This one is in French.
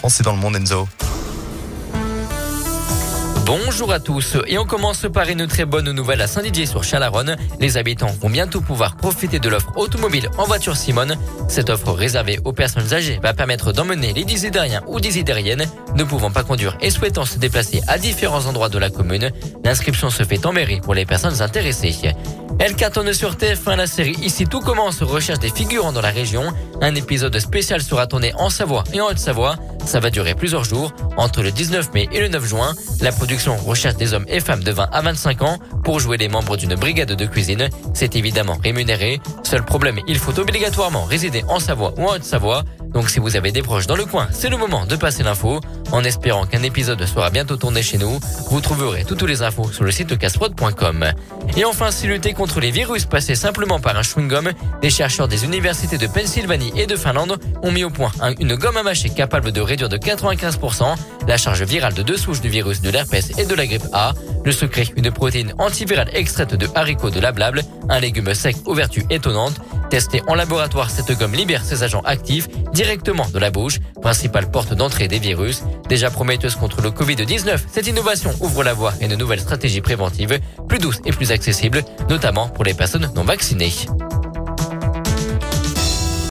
France et dans le monde, Enzo. Bonjour à tous et on commence par une très bonne nouvelle à Saint-Didier-sur-Chalaronne. Les habitants vont bientôt pouvoir profiter de l'offre automobile en voiture Simone. Cette offre réservée aux personnes âgées va permettre d'emmener les désidériens ou désidériennes ne pouvant pas conduire et souhaitant se déplacer à différents endroits de la commune. L'inscription se fait en mairie pour les personnes intéressées. Elle cartonne sur TF1 la série Ici tout commence recherche des figurants dans la région. Un épisode spécial sera tourné en Savoie et en Haute-Savoie. Ça va durer plusieurs jours, entre le 19 mai et le 9 juin. La production recherche des hommes et femmes de 20 à 25 ans pour jouer les membres d'une brigade de cuisine. C'est évidemment rémunéré. Seul problème, il faut obligatoirement résider en Savoie ou en Haute-Savoie. Donc si vous avez des proches dans le coin, c'est le moment de passer l'info. En espérant qu'un épisode sera bientôt tourné chez nous, vous trouverez toutes les infos sur le site casprod.com. Et enfin, si lutter contre les virus passait simplement par un chewing-gum, des chercheurs des universités de Pennsylvanie et de Finlande ont mis au point une gomme à mâcher capable de réduire de 95% la charge virale de 2 souches du virus de l'herpès et de la grippe A. Le secret, une protéine antivirale extraite de haricots de la blable, un légume sec aux vertus étonnantes. Testée en laboratoire, cette gomme libère ses agents actifs directement de la bouche, principale porte d'entrée des virus. Déjà prometteuse contre le Covid-19, cette innovation ouvre la voie à une nouvelle stratégie préventive, plus douce et plus accessible, notamment pour les personnes non vaccinées.